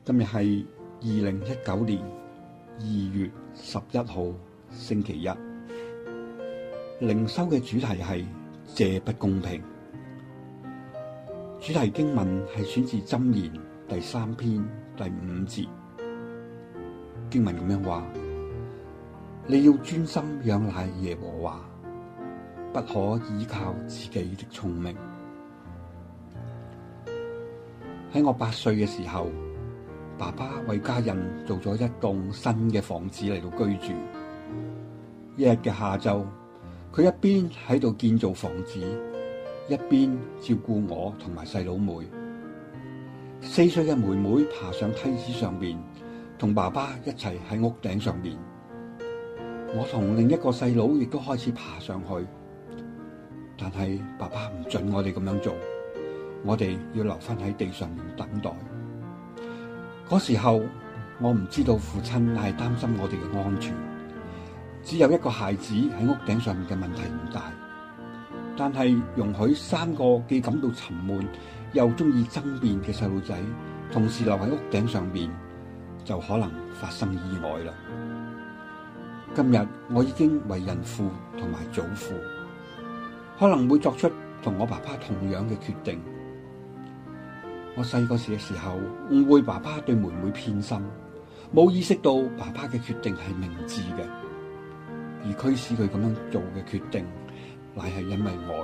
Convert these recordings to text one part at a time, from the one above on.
今日係2019年2月11號星期一，靈修嘅主題係這不公平。主題經文係選自箴言第3篇第5節，經文咁樣話：你要專心仰賴耶和華，不可倚靠自己的聰明。喺我8歲嘅時候，爸爸為家人做咗一棟新嘅房子嚟到居住。一日嘅下晝，佢一邊喺度建造房子，一邊照顧我同埋細佬妹。4歲嘅妹妹爬上梯子上面，同爸爸一齊喺屋頂上面。我同另一個細佬亦都開始爬上去，但係爸爸唔准我哋咁樣做，我哋要留返喺地上面等待。嗰時候我唔知道父親係擔心我哋嘅安全，只有一個孩子喺屋頂上面嘅問題唔大，但係容許3個既感到沉悶又中意爭辯嘅細路仔同時留喺屋頂上面，就可能發生意外啦。今日我已經為人父同埋祖父，可能會作出同我爸爸同樣嘅決定。我細個時嘅時候誤會爸爸對妹妹偏心，冇意識到爸爸嘅決定係明智嘅，而驅使佢咁樣做嘅決定乃係因為愛。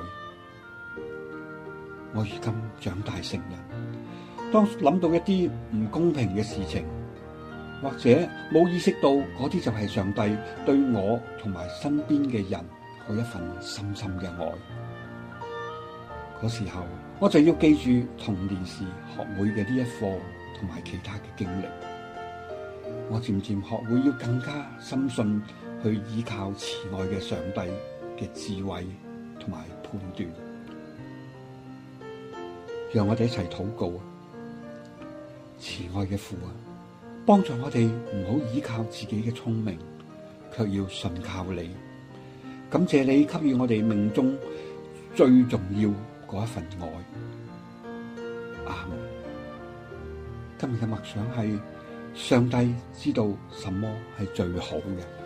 我如今長大成人，當諗到一啲唔公平嘅事情，或者冇意識到嗰啲就係上帝對我同埋身邊嘅人嗰一份深深嘅愛，嗰時候我就要記住童年時學會嘅呢一課同埋其他嘅經歷。我漸漸學會要更加深信去依靠慈愛嘅上帝嘅智慧同埋判斷。讓我哋一齊禱告啊！慈愛嘅父啊，幫助我哋唔好依靠自己嘅聰明，卻要信靠你。感謝你給予我哋命中最重要嗰一份愛。阿們。今日嘅默想係：上帝知道什麼係最好嘅。